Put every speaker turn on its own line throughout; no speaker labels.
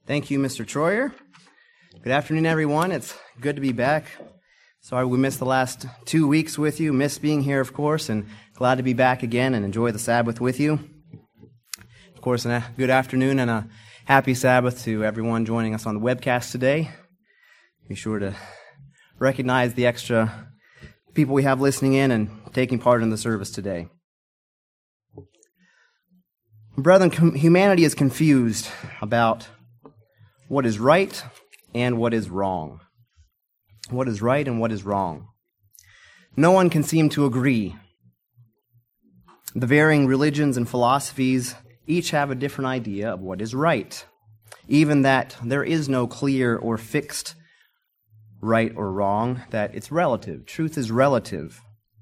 Thank you, Mr. Troyer. Good afternoon, everyone. It's good to be back. Sorry we missed the last 2 weeks with you. Missed being here, of course, and glad to be back again and enjoy the Sabbath with you. Of course, a good afternoon and a happy Sabbath to everyone joining us on the webcast today. Be sure to recognize the extra people we have listening in and taking part in the service today. Brethren, humanity is confused about what is right and what is wrong. What is right and what is wrong. No one can seem to agree. The varying religions and philosophies each have a different idea of what is right. Even that there is no clear or fixed right or wrong, that it's relative. Truth is relative.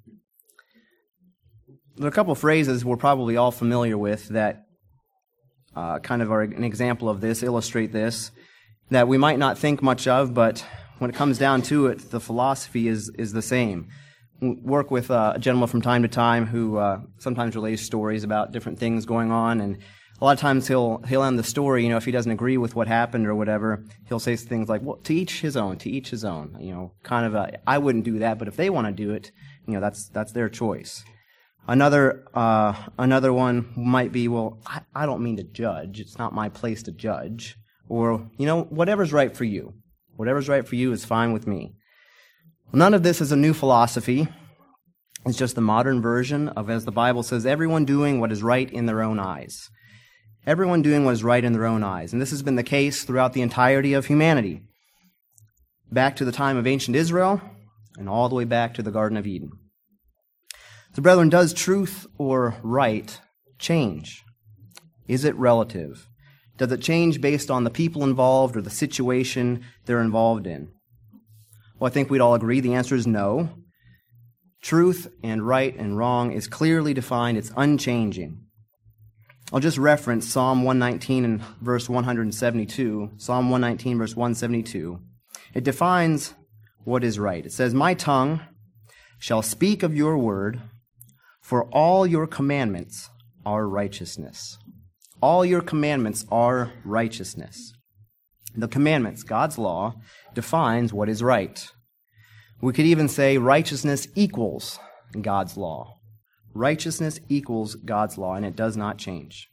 There are a couple of phrases we're probably all familiar with that kind of are an example of this, illustrate this, that we might not think much of, but when it comes down to it, the philosophy is the same. We work with a gentleman from time to time who sometimes relays stories about different things going on, and a lot of times he'll end the story, if he doesn't agree with what happened or whatever, he'll say things like, well, to each his own, kind of I wouldn't do that, but if they want to do it, that's their choice. Another one might be, well, I don't mean to judge. It's not my place to judge. Or, whatever's right for you. Whatever's right for you is fine with me. None of this is a new philosophy. It's just the modern version of, as the Bible says, everyone doing what is right in their own eyes. Everyone doing what is right in their own eyes. And this has been the case throughout the entirety of humanity. Back to the time of ancient Israel and all the way back to the Garden of Eden. So, brethren, does truth or right change? Is it relative? Does it change based on the people involved or the situation they're involved in? Well, I think we'd all agree the answer is no. Truth and right and wrong is clearly defined. It's unchanging. I'll just reference Psalm 119 and verse 172. Psalm 119, verse 172. It defines what is right. It says, "My tongue shall speak of your word, for all your commandments are righteousness." All your commandments are righteousness. The commandments, God's law, defines what is right. We could even say righteousness equals God's law. Righteousness equals God's law, and it does not change.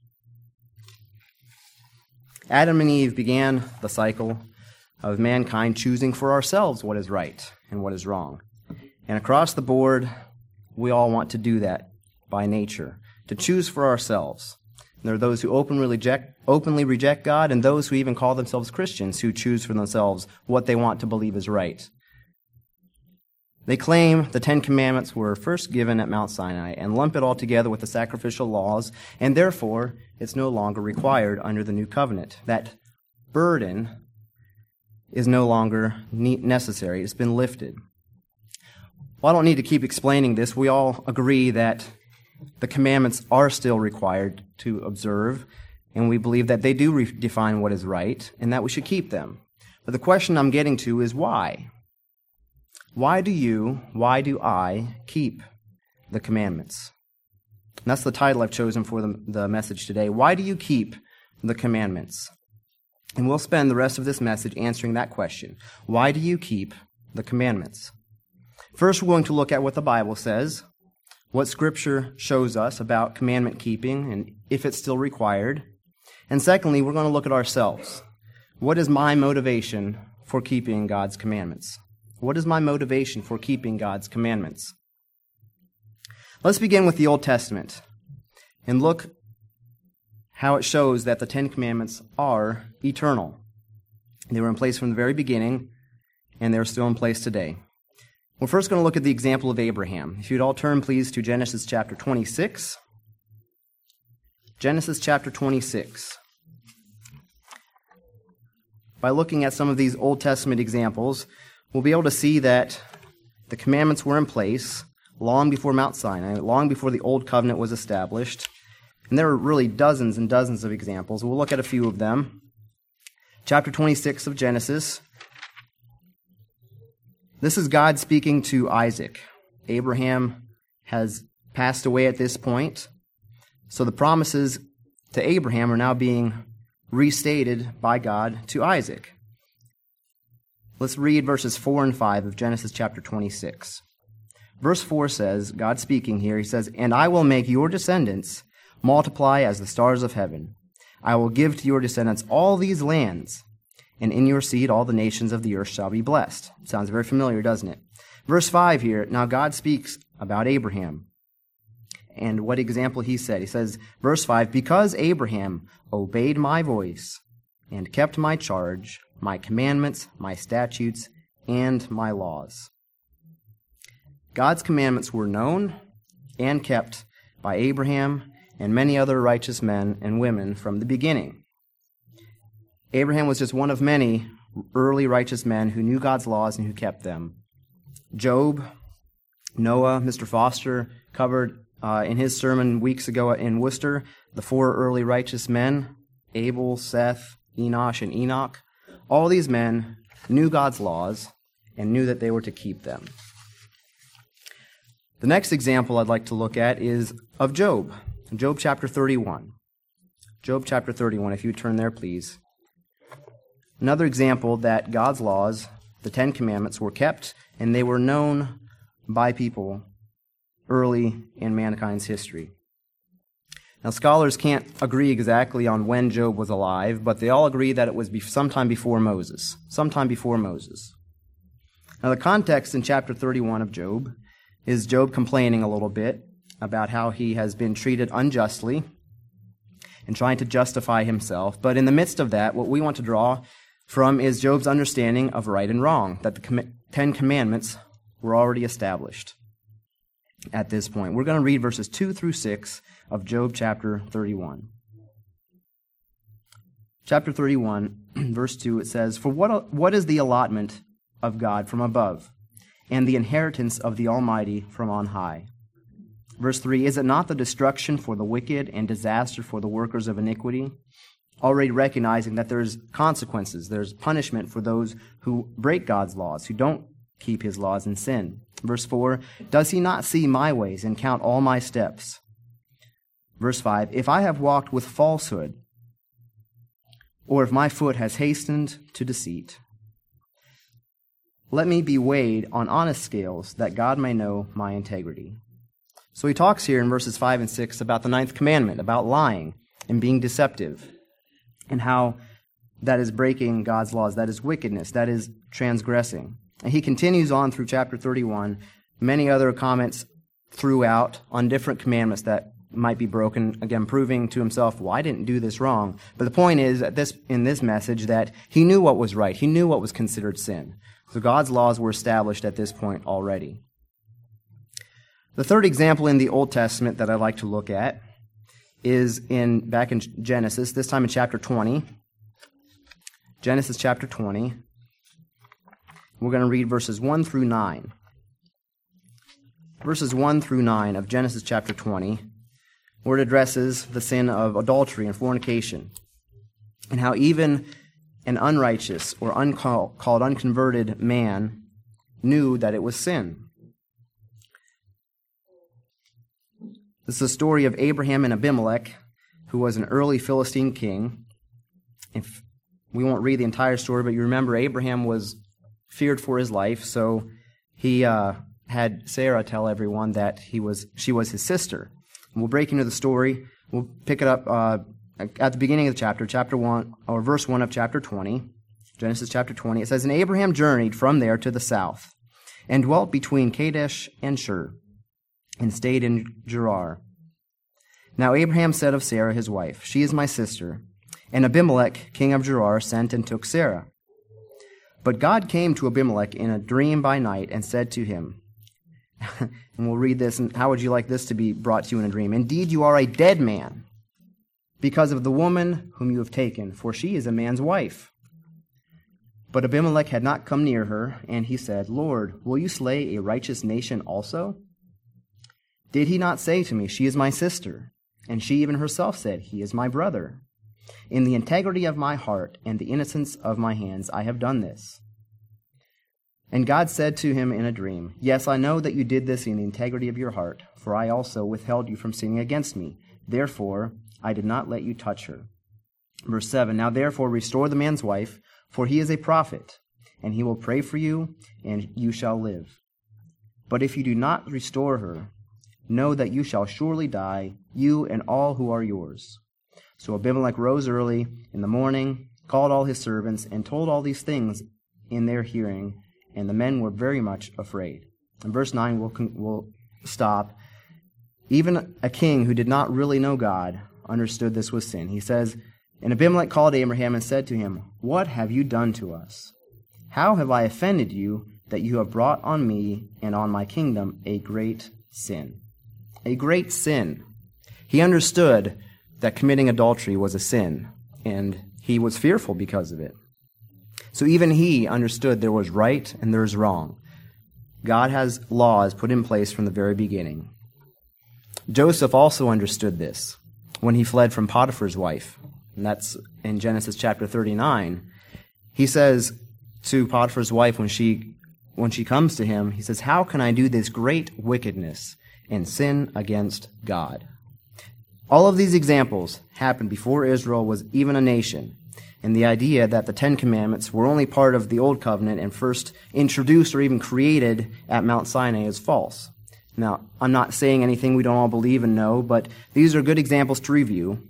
Adam and Eve began the cycle of mankind choosing for ourselves what is right and what is wrong. And across the board, we all want to do that by nature, to choose for ourselves. There are those who openly reject God, and those who even call themselves Christians who choose for themselves what they want to believe is right. They claim the Ten Commandments were first given at Mount Sinai and lump it all together with the sacrificial laws, and therefore it's no longer required under the new covenant. That burden is no longer necessary. It's been lifted. Well, I don't need to keep explaining this. We all agree that the commandments are still required to observe, and we believe that they do define what is right, and that we should keep them. But the question I'm getting to is why? Why do I keep the commandments? And that's the title I've chosen for the message today. Why do you keep the commandments? And we'll spend the rest of this message answering that question. Why do you keep the commandments? First, we're going to look at what the Bible says, what Scripture shows us about commandment keeping and if it's still required. And secondly, we're going to look at ourselves. What is my motivation for keeping God's commandments? What is my motivation for keeping God's commandments? Let's begin with the Old Testament and look how it shows that the Ten Commandments are eternal. They were in place from the very beginning, and they're still in place today. We're first going to look at the example of Abraham. If you'd all turn, please, to Genesis chapter 26. Genesis chapter 26. By looking at some of these Old Testament examples, we'll be able to see that the commandments were in place long before Mount Sinai, long before the Old Covenant was established. And there are really dozens and dozens of examples. We'll look at a few of them. Chapter 26 of Genesis. This is God speaking to Isaac. Abraham has passed away at this point. So the promises to Abraham are now being restated by God to Isaac. Let's read verses 4 and 5 of Genesis chapter 26. Verse 4 says, God speaking here, he says, "And I will make your descendants multiply as the stars of heaven. I will give to your descendants all these lands, and in your seed all the nations of the earth shall be blessed." Sounds very familiar, doesn't it? Verse 5 here, now God speaks about Abraham. And what example he said. He says, verse 5, "Because Abraham obeyed my voice and kept my charge, my commandments, my statutes, and my laws." God's commandments were known and kept by Abraham and many other righteous men and women from the beginning. Abraham was just one of many early righteous men who knew God's laws and who kept them. Job, Noah, Mr. Foster covered in his sermon weeks ago in Worcester, the 4 early righteous men, Abel, Seth, Enosh, and Enoch. All these men knew God's laws and knew that they were to keep them. The next example I'd like to look at is of Job. Job chapter 31. Job chapter 31, if you would turn there, please. Another example that God's laws, the 10 Commandments, were kept and they were known by people early in mankind's history. Now, scholars can't agree exactly on when Job was alive, but they all agree that it was sometime before Moses. Sometime before Moses. Now, the context in chapter 31 of Job is Job complaining a little bit about how he has been treated unjustly and trying to justify himself. But in the midst of that, what we want to draw from is Job's understanding of right and wrong, that the 10 Commandments were already established at this point. We're going to read verses 2 through 6 of Job chapter 31. Chapter 31, verse 2, it says, "For what is the allotment of God from above, and the inheritance of the Almighty from on high?" Verse 3, "Is it not the destruction for the wicked and disaster for the workers of iniquity?" Already recognizing that there's consequences, there's punishment for those who break God's laws, who don't keep his laws and sin. Verse 4, "Does he not see my ways and count all my steps?" Verse 5, "If I have walked with falsehood, or if my foot has hastened to deceit, let me be weighed on honest scales, that God may know my integrity." So he talks here in verses 5 and 6 about the 9th commandment, about lying and being deceptive, and how that is breaking God's laws, that is wickedness, that is transgressing. And he continues on through chapter 31, many other comments throughout on different commandments that might be broken, again, proving to himself, well, I didn't do this wrong. But the point is, in this message, that he knew what was right. He knew what was considered sin. So God's laws were established at this point already. The third example in the Old Testament that I'd like to look at is back in Genesis, this time in chapter 20. Genesis chapter 20. We're going to read verses 1 through 9. Verses 1 through 9 of Genesis chapter 20, where it addresses the sin of adultery and fornication, and how even an unrighteous or called unconverted man knew that it was sin. This is the story of Abraham and Abimelech, who was an early Philistine king. If we won't read the entire story, but you remember Abraham was feared for his life, so he had Sarah tell everyone that she was his sister. And we'll break into the story. We'll pick it up at the beginning of the chapter 1, or verse 1 of chapter 20, Genesis chapter 20. It says, "And Abraham journeyed from there to the south, and dwelt between Kadesh and Shur, and stayed in Gerar. Now Abraham said of Sarah his wife, 'She is my sister.' And Abimelech, king of Gerar, sent and took Sarah. But God came to Abimelech in a dream by night and said to him," and we'll read this, and how would you like this to be brought to you in a dream? "Indeed, you are a dead man, because of the woman whom you have taken, for she is a man's wife." But Abimelech had not come near her, and he said, "Lord, will you slay a righteous nation also? Did he not say to me, 'She is my sister'? And she even herself said, 'He is my brother.' In the integrity of my heart and the innocence of my hands, I have done this." And God said to him in a dream, "Yes, I know that you did this in the integrity of your heart, for I also withheld you from sinning against me. Therefore, I did not let you touch her." Verse 7, now therefore restore the man's wife, for he is a prophet, and he will pray for you, and you shall live. But if you do not restore her, know that you shall surely die, you and all who are yours. So Abimelech rose early in the morning, called all his servants, and told all these things in their hearing, and the men were very much afraid. In verse 9, we'll stop. Even a king who did not really know God understood this was sin. He says, and Abimelech called Abraham and said to him, what have you done to us? How have I offended you that you have brought on me and on my kingdom a great sin? A great sin. He understood that committing adultery was a sin, and he was fearful because of it. So even he understood there was right and there was wrong. God has laws put in place from the very beginning. Joseph also understood this when he fled from Potiphar's wife. And that's in Genesis chapter 39. He says to Potiphar's wife when she comes to him, he says, how can I do this great wickedness and sin against God? All of these examples happened before Israel was even a nation. And the idea that the Ten Commandments were only part of the Old Covenant and first introduced or even created at Mount Sinai is false. Now, I'm not saying anything we don't all believe and know, but these are good examples to review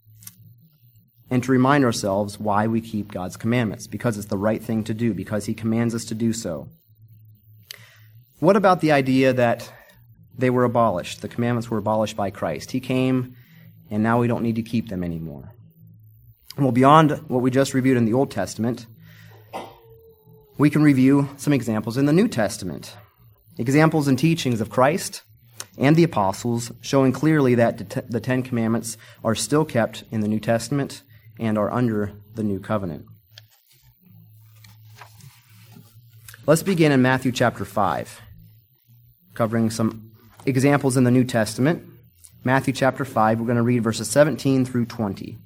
and to remind ourselves why we keep God's commandments, because it's the right thing to do, because he commands us to do so. What about the idea that they were abolished? The commandments were abolished by Christ. He came, and now we don't need to keep them anymore. Well, beyond what we just reviewed in the Old Testament, we can review some examples in the New Testament. Examples and teachings of Christ and the apostles showing clearly that the Ten Commandments are still kept in the New Testament and are under the New Covenant. Let's begin in Matthew chapter 5, covering some examples in the New Testament. Matthew chapter 5, we're going to read verses 17 through 20.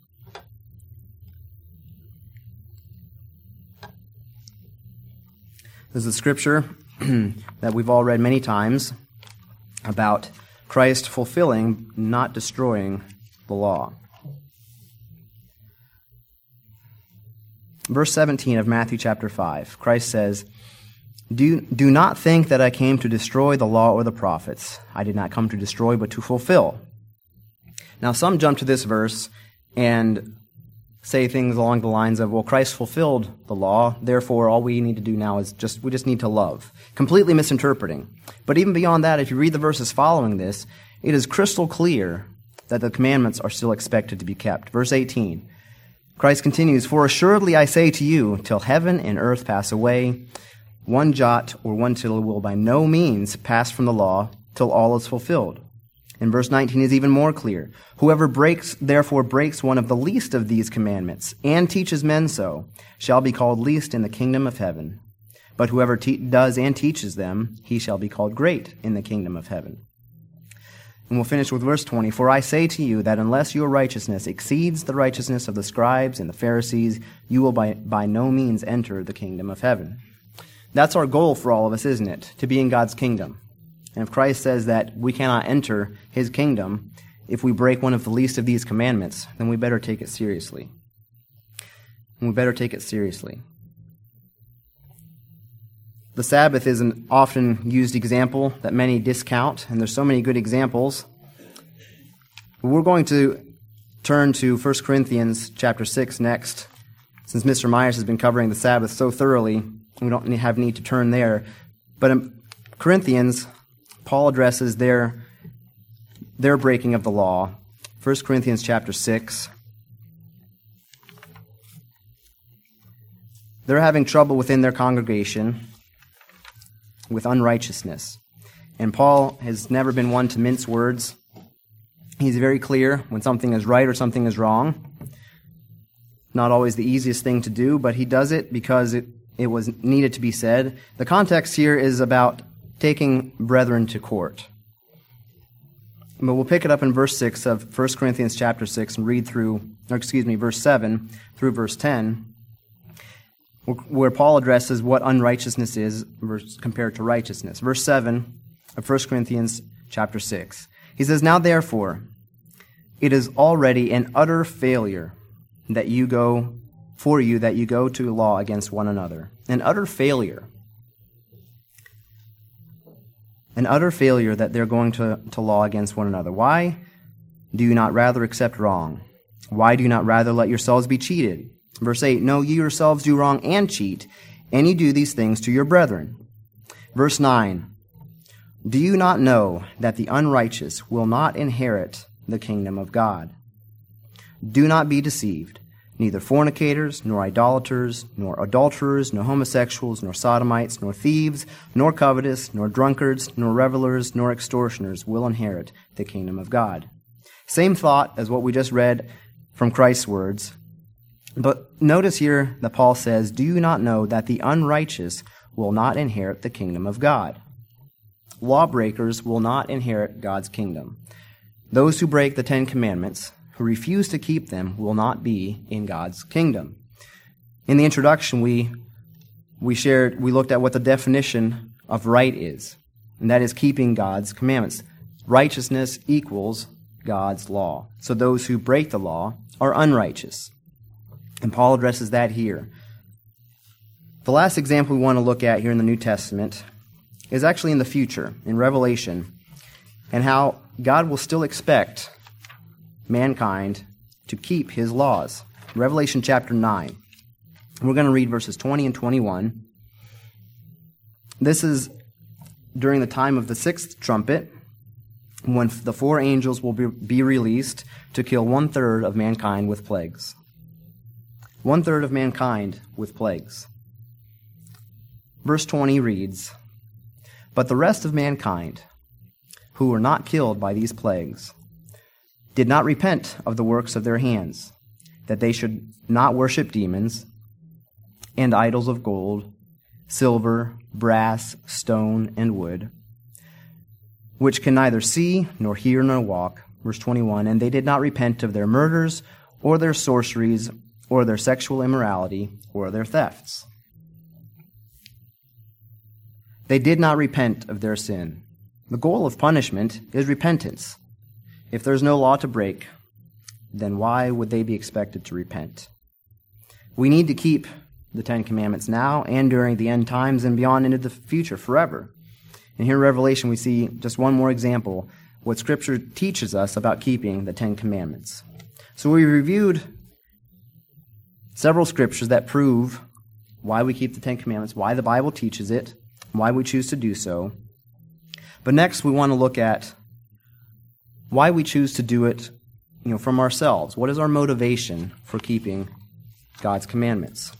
This is a scripture that we've all read many times about Christ fulfilling, not destroying the law. Verse 17 of Matthew chapter 5, Christ says, Do not think that I came to destroy the law or the prophets. I did not come to destroy, but to fulfill. Now, some jump to this verse and say things along the lines of, well, Christ fulfilled the law, therefore all we need to do now is we just need to love. Completely misinterpreting. But even beyond that, if you read the verses following this, it is crystal clear that the commandments are still expected to be kept. Verse 18, Christ continues, For assuredly I say to you, till heaven and earth pass away, one jot or one tittle will by no means pass from the law till all is fulfilled. And verse 19 is even more clear. Whoever therefore breaks one of the least of these commandments and teaches men so shall be called least in the kingdom of heaven. But whoever does and teaches them, he shall be called great in the kingdom of heaven. And we'll finish with verse 20. For I say to you that unless your righteousness exceeds the righteousness of the scribes and the Pharisees, you will by no means enter the kingdom of heaven. That's our goal for all of us, isn't it? To be in God's kingdom. And if Christ says that we cannot enter his kingdom if we break one of the least of these commandments, then we better take it seriously. And we better take it seriously. The Sabbath is an often used example that many discount, and there's so many good examples. We're going to turn to 1 Corinthians chapter 6 next. Since Mr. Myers has been covering the Sabbath so thoroughly, we don't have need to turn there. But in Corinthians, Paul addresses their breaking of the law. 1 Corinthians chapter 6. They're having trouble within their congregation with unrighteousness. And Paul has never been one to mince words. He's very clear when something is right or something is wrong. Not always the easiest thing to do, but he does it because it was needed to be said. The context here is about taking brethren to court. But we'll pick it up in verse 6 of 1 Corinthians chapter 6 and read verse 7 through verse 10, where Paul addresses what unrighteousness is compared to righteousness. Verse 7 of 1 Corinthians chapter 6. He says, Now therefore, it is already an utter failure that you go to law against one another. An utter failure that they're going to law against one another. Why do you not rather accept wrong? Why do you not rather let yourselves be cheated? Verse 8, no, you yourselves do wrong and cheat, and you do these things to your brethren. Verse 9, do you not know that the unrighteous will not inherit the kingdom of God? Do not be deceived. Neither fornicators, nor idolaters, nor adulterers, nor homosexuals, nor sodomites, nor thieves, nor covetous, nor drunkards, nor revelers, nor extortioners will inherit the kingdom of God. Same thought as what we just read from Christ's words. But notice here that Paul says, do you not know that the unrighteous will not inherit the kingdom of God? Lawbreakers will not inherit God's kingdom. Those who break the 10 Commandments, who refuse to keep them, will not be in God's kingdom. In the introduction, we looked at what the definition of right is, and that is keeping God's commandments. Righteousness equals God's law. So those who break the law are unrighteous. And Paul addresses that here. The last example we want to look at here in the New Testament is actually in the future, in Revelation, and how God will still expect mankind to keep his laws. Revelation chapter 9. We're going to read verses 20 and 21. This is during the time of the 6th trumpet, when the 4 angels will be released to kill 1/3 of mankind with plagues. 1/3 of mankind with plagues. Verse 20 reads, but the rest of mankind, who were not killed by these plagues, did not repent of the works of their hands, that they should not worship demons and idols of gold, silver, brass, stone, and wood, which can neither see, nor hear, nor walk. Verse 21, and they did not repent of their murders, or their sorceries, or their sexual immorality, or their thefts. They did not repent of their sin. The goal of punishment is repentance. If there's no law to break, then why would they be expected to repent? We need to keep the 10 Commandments now and during the end times and beyond into the future forever. And here in Revelation we see just one more example, what Scripture teaches us about keeping the 10 Commandments. So we reviewed several scriptures that prove why we keep the 10 Commandments, why the Bible teaches it, why we choose to do so. But next we want to look at why we choose to do it, from ourselves. What is our motivation for keeping God's commandments?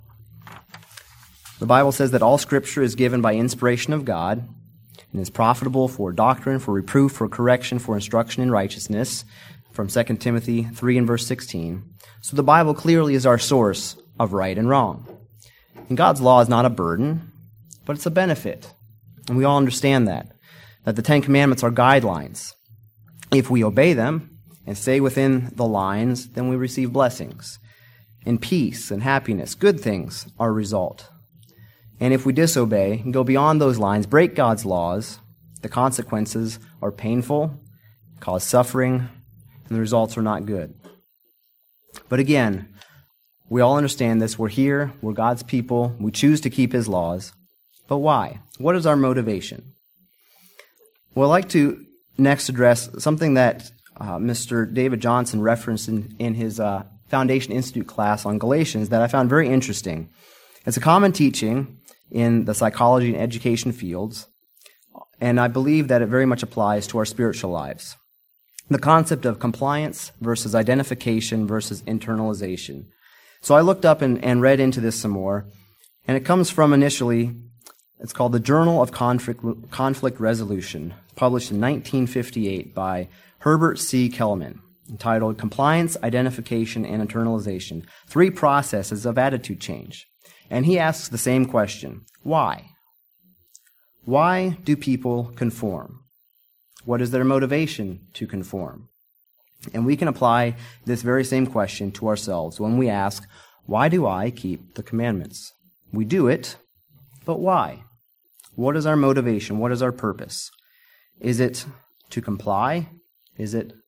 The Bible says that all Scripture is given by inspiration of God and is profitable for doctrine, for reproof, for correction, for instruction in righteousness, from 2 Timothy 3 and verse 16. So the Bible clearly is our source of right and wrong. And God's law is not a burden, but it's a benefit. And we all understand that the 10 Commandments are guidelines. If we obey them and stay within the lines, then we receive blessings. And peace and happiness, good things, are a result. And if we disobey and go beyond those lines, break God's laws, the consequences are painful, cause suffering, and the results are not good. But again, we all understand this. We're here. We're God's people. We choose to keep His laws. But why? What is our motivation? Well, I'd like to next address something that Mr. David Johnson referenced in his Foundation Institute class on Galatians that I found very interesting. It's a common teaching in the psychology and education fields, and I believe that it very much applies to our spiritual lives. The concept of compliance versus identification versus internalization. So I looked up and read into this some more, and it comes from initially, it's called the Journal of Conflict Resolution, published in 1958 by Herbert C. Kellerman, entitled Compliance, Identification, and Internalization, 3 Processes of Attitude Change. And he asks the same question, why? Why do people conform? What is their motivation to conform? And we can apply this very same question to ourselves when we ask, why do I keep the commandments? We do it, but why? What is our motivation? What is our purpose? Is it to comply? Is it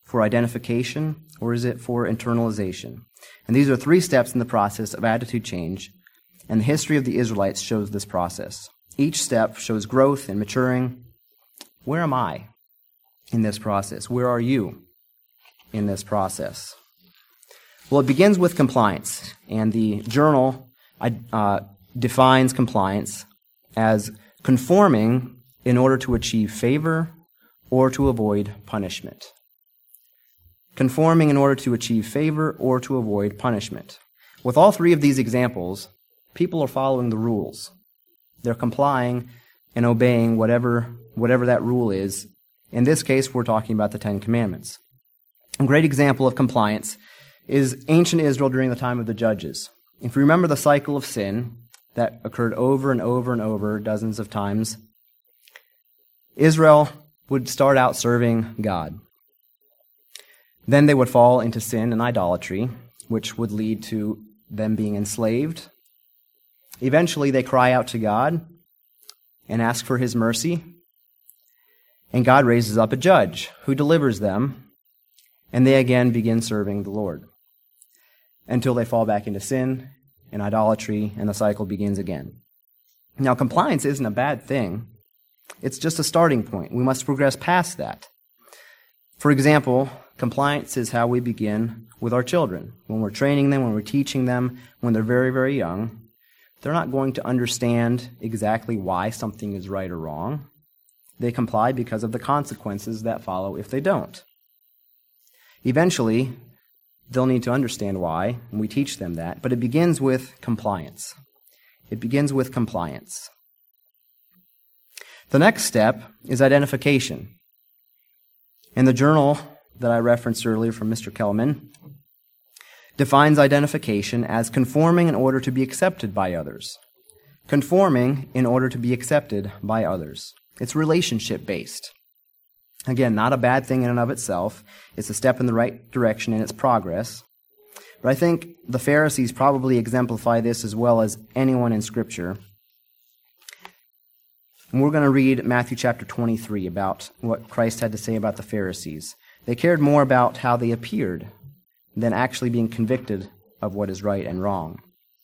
for identification, or is it for internalization? And these are 3 steps in the process of attitude change, and the history of the Israelites shows this process. Each step shows growth and maturing. Where am I in this process? Where are you in this process? Well, it begins with compliance, and the journal defines compliance as conforming in order to achieve favor or to avoid punishment. Conforming in order to achieve favor or to avoid punishment. With all 3 of these examples, people are following the rules. They're complying and obeying whatever that rule is. In this case, we're talking about the 10 Commandments. A great example of compliance is ancient Israel during the time of the Judges. If you remember the cycle of sin that occurred over and over and over dozens of times, Israel would start out serving God. Then they would fall into sin and idolatry, which would lead to them being enslaved. Eventually, they cry out to God and ask for His mercy, and God raises up a judge who delivers them, and they again begin serving the Lord until they fall back into sin and idolatry, and the cycle begins again. Now, compliance isn't a bad thing. It's just a starting point. We must progress past that. For example, compliance is how we begin with our children. When we're training them, when we're teaching them, when they're very, very young, they're not going to understand exactly why something is right or wrong. They comply because of the consequences that follow if they don't. Eventually, they'll need to understand why, and we teach them that, but it begins with compliance. It begins with compliance. The next step is identification. In the journal that I referenced earlier from Mr. Kelman, defines identification as conforming in order to be accepted by others. Conforming in order to be accepted by others. It's relationship-based. Again, not a bad thing in and of itself. It's a step in the right direction in its progress. But I think the Pharisees probably exemplify this as well as anyone in Scripture. And we're going to read Matthew chapter 23 about what Christ had to say about the Pharisees. They cared more about how they appeared than actually being convicted of what is right and wrong.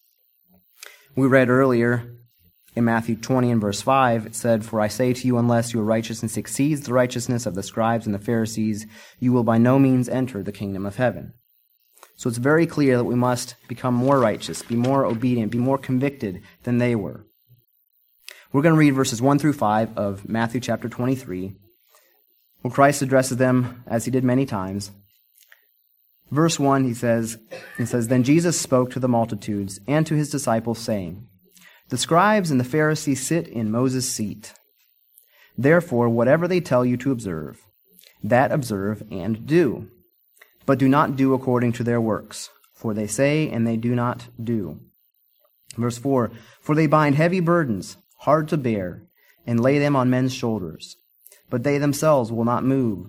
We read earlier in Matthew 20 and verse 5, it said, "For I say to you, unless your righteousness exceeds the righteousness of the scribes and the Pharisees, you will by no means enter the kingdom of heaven." So it's very clear that we must become more righteous, be more obedient, be more convicted than they were. We're going to read verses 1 through 5 of Matthew chapter 23, where Christ addresses them as he did many times. Verse 1, he says, "Then Jesus spoke to the multitudes and to his disciples, saying, The scribes and the Pharisees sit in Moses' seat. Therefore, whatever they tell you to observe, that observe and do. But do not do according to their works, for they say and they do not do." Verse 4, "For they bind heavy burdens, hard to bear, and lay them on men's shoulders. But they themselves will not move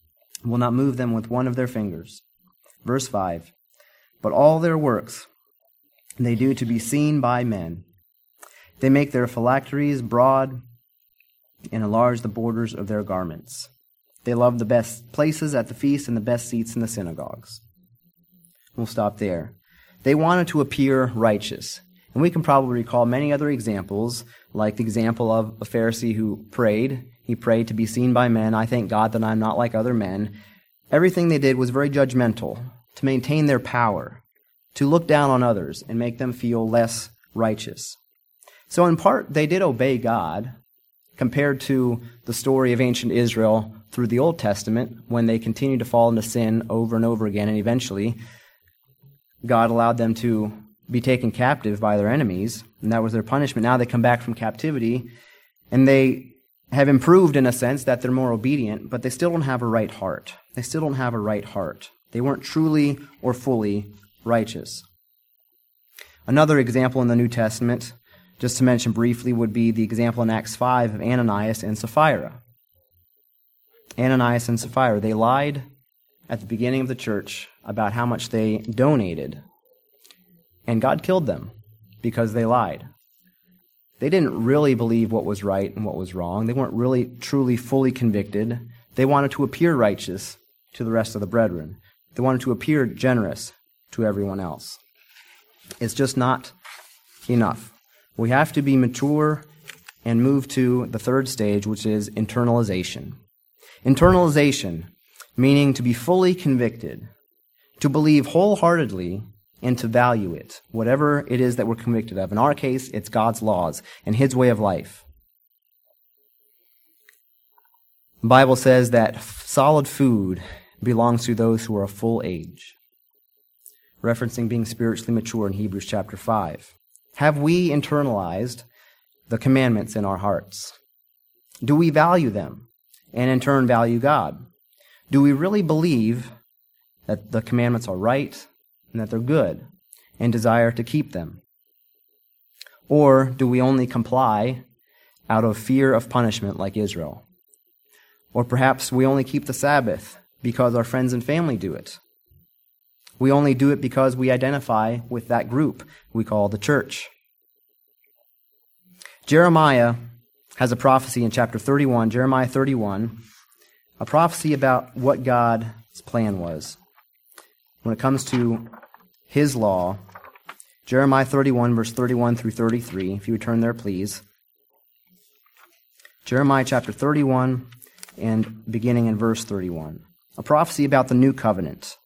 them with one of their fingers." Verse 5, "But all their works they do to be seen by men. They make their phylacteries broad and enlarge the borders of their garments. They love the best places at the feast and the best seats in the synagogues." We'll stop there. They wanted to appear righteous. And we can probably recall many other examples, like the example of a Pharisee who prayed. He prayed to be seen by men. "I thank God that I'm not like other men." Everything they did was very judgmental, to maintain their power, to look down on others and make them feel less righteous. So in part, they did obey God, compared to the story of ancient Israel through the Old Testament, when they continued to fall into sin over and over again, and eventually God allowed them to be taken captive by their enemies, and that was their punishment. Now they come back from captivity, and they have improved in a sense that they're more obedient, but they still don't have a right heart. They still don't have a right heart. They weren't truly or fully righteous. Another example in the New Testament, just to mention briefly, would be the example in Acts 5 of Ananias and Sapphira. Ananias and Sapphira, they lied at the beginning of the church about how much they donated, and God killed them because they lied. They didn't really believe what was right and what was wrong. They weren't really, truly, fully convicted. They wanted to appear righteous, to the rest of the brethren. They wanted to appear generous to everyone else. It's just not enough. We have to be mature and move to the third stage, which is internalization. Internalization, meaning to be fully convicted, to believe wholeheartedly and to value it, whatever it is that we're convicted of. In our case, it's God's laws and His way of life. The Bible says that solid food belongs to those who are of full age, referencing being spiritually mature in Hebrews chapter 5. Have we internalized the commandments in our hearts? Do we value them and in turn value God? Do we really believe that the commandments are right and that they're good and desire to keep them? Or do we only comply out of fear of punishment like Israel? Or perhaps we only keep the Sabbath because our friends and family do it. We only do it because we identify with that group we call the church. Jeremiah has a prophecy in chapter 31, Jeremiah 31, a prophecy about what God's plan was. When it comes to His law, Jeremiah 31, verse 31 through 33, if you would turn there, please. Jeremiah chapter 31, and beginning in verse 31. A prophecy about the new covenant.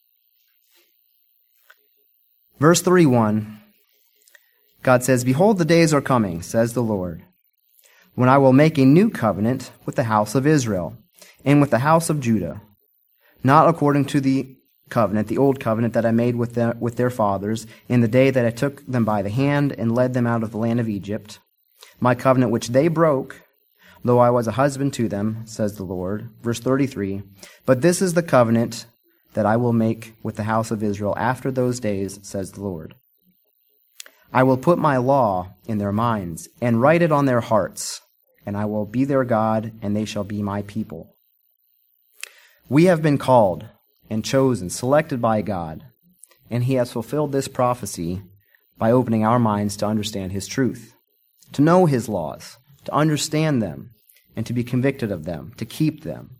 Verse 31, God says, "Behold, the days are coming, says the Lord, when I will make a new covenant with the house of Israel and with the house of Judah, not according to the covenant, the old covenant that I made with their fathers in the day that I took them by the hand and led them out of the land of Egypt, my covenant which they broke, though I was a husband to them, says the Lord." Verse 33, "But this is the covenant that I will make with the house of Israel after those days, says the Lord. I will put my law in their minds and write it on their hearts, and I will be their God, and they shall be my people." We have been called and chosen, selected by God, and He has fulfilled this prophecy by opening our minds to understand His truth, to know His laws, to understand them, and to be convicted of them, to keep them.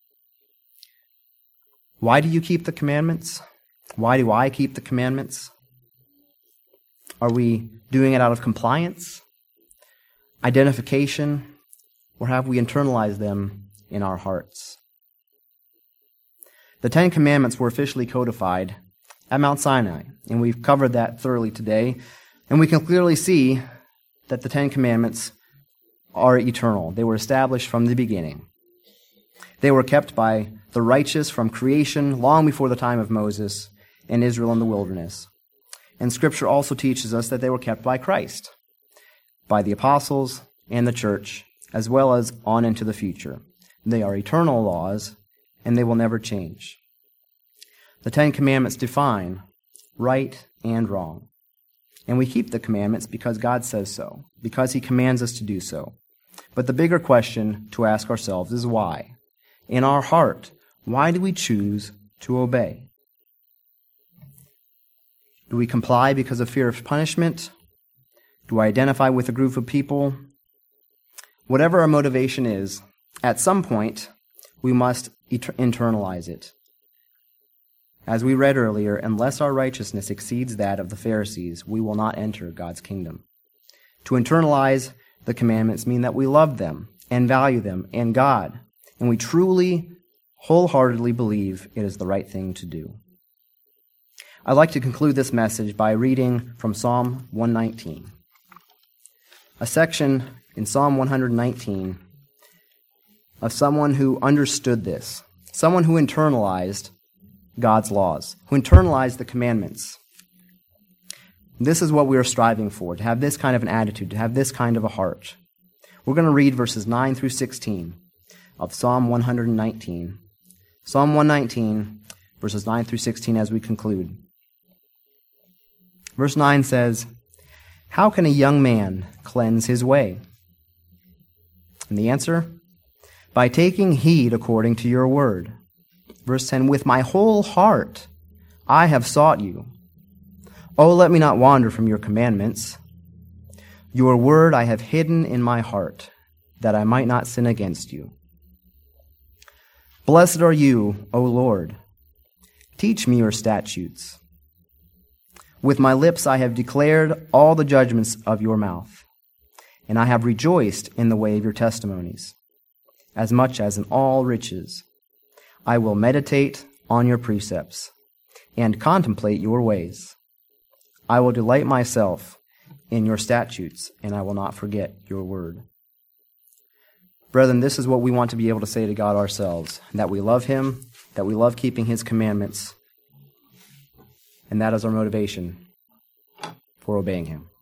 Why do you keep the commandments? Why do I keep the commandments? Are we doing it out of compliance, identification, or have we internalized them in our hearts? The Ten Commandments were officially codified at Mount Sinai, and we've covered that thoroughly today, and we can clearly see that the Ten Commandments are eternal. They were established from the beginning. They were kept by the righteous from creation long before the time of Moses and Israel in the wilderness. And Scripture also teaches us that they were kept by Christ, by the apostles and the church, as well as on into the future. They are eternal laws, and they will never change. The Ten Commandments define right and wrong. And we keep the commandments because God says so, because He commands us to do so. But the bigger question to ask ourselves is why? In our heart, why do we choose to obey? Do we comply because of fear of punishment? Do I identify with a group of people? Whatever our motivation is, at some point, we must internalize it. As we read earlier, unless our righteousness exceeds that of the Pharisees, we will not enter God's kingdom. To internalize the commandments mean that we love them and value them and God, and we truly, wholeheartedly believe it is the right thing to do. I'd like to conclude this message by reading from Psalm 119, a section in Psalm 119 of someone who understood this, someone who internalized God's laws, who internalized the commandments. This is what we are striving for, to have this kind of an attitude, to have this kind of a heart. We're going to read verses 9 through 16 of Psalm 119. Psalm 119, verses 9 through 16 as we conclude. Verse 9 says, "How can a young man cleanse his way?" And the answer? By taking heed according to your word. Verse 10, "With my whole heart I have sought you. Oh, let me not wander from your commandments. Your word I have hidden in my heart, that I might not sin against you." Blessed are you, O Lord. Teach me your statutes. With my lips I have declared all the judgments of your mouth, and I have rejoiced in the way of your testimonies, as much as in all riches. I will meditate on your precepts and contemplate your ways. I will delight myself in your statutes, and I will not forget your word. Brethren, this is what we want to be able to say to God ourselves, that we love him, that we love keeping his commandments, and that is our motivation for obeying him.